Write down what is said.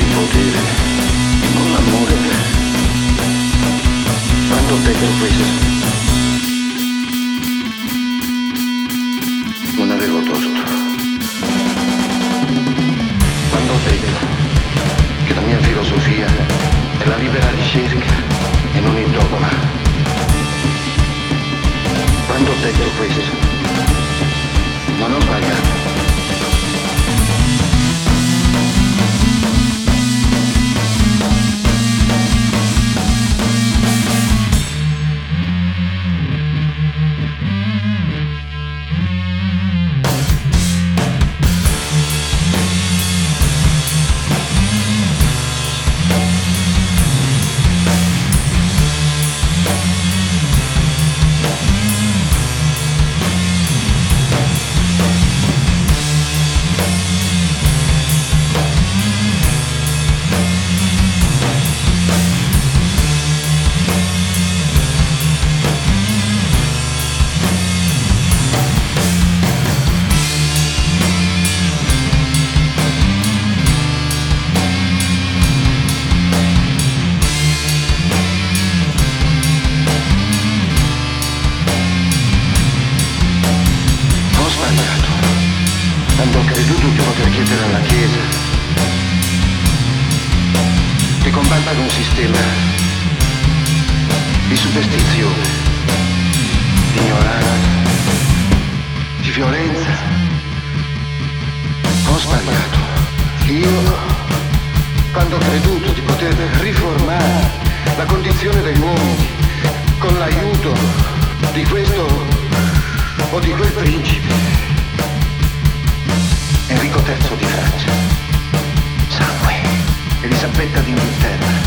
il potere, con l'amore. Quando ho detto questo, non avevo torto. Quando ho detto che la mia filosofia è la libera ricerca e non il dogma. Quando ho detto questo, non ho sbagliato. Quando ho creduto di poter chiedere alla Chiesa di combattere un sistema di superstizione, di ignoranza, di violenza, ho sbagliato. Io, quando ho creduto di poter riformare la condizione degli uomini con l'aiuto di questo o di quel principe, Enrico III di Francia, sangue, Elisabetta d'Inghilterra,